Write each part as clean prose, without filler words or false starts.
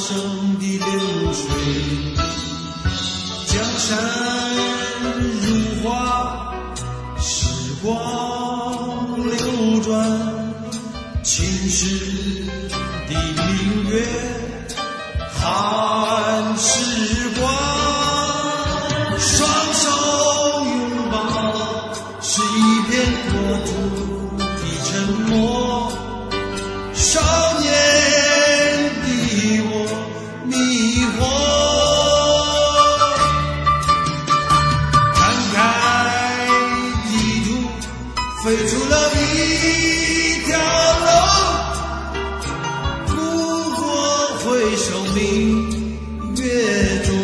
生的流水，江山如画，时光流转，青史的明月寒时光，双手拥抱是一片国土的沉默，少年的我迷惑，摊开地图飞出了一条龙，不过回首明月中。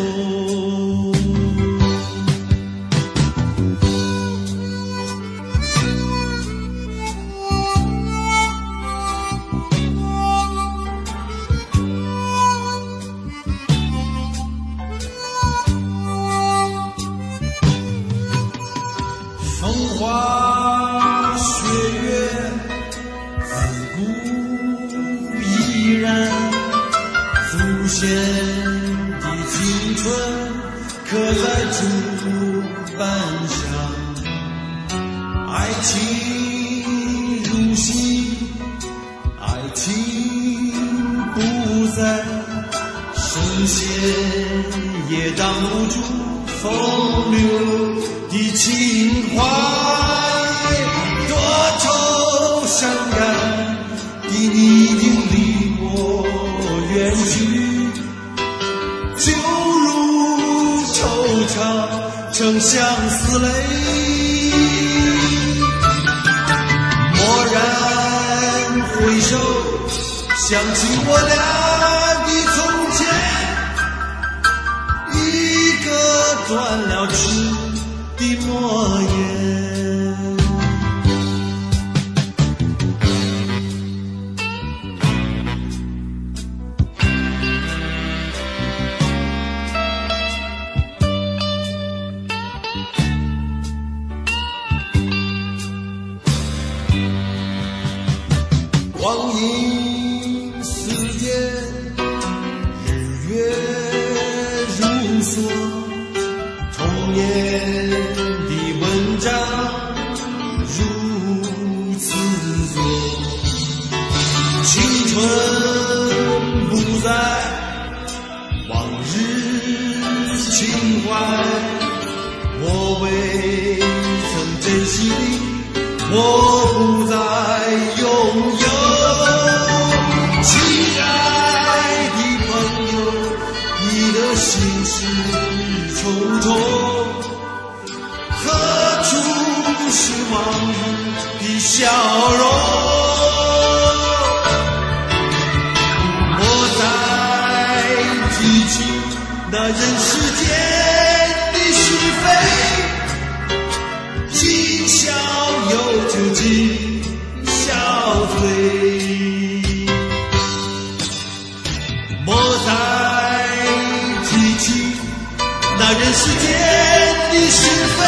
风花雪月自古依然，浮现的青春刻在竹板上，爱情如昔，爱情不在，圣贤也挡不住风流的情怀，多愁善感的你已经离我远去，就如惆怅成相思泪，蓦然回首，想起我俩的从前，一个断了翅的诺言。光阴似箭，日月如梭，童年的文章如此多，青春不在，往日情怀，我未曾珍惜的，我不再拥有。亲爱的朋友，你的心事重重，何处是往日的笑容？莫再提起那人世间的是非，今宵有酒今宵醉，莫再提起那人世间的是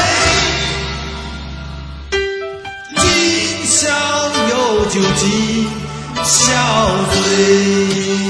非，今宵有酒今宵醉。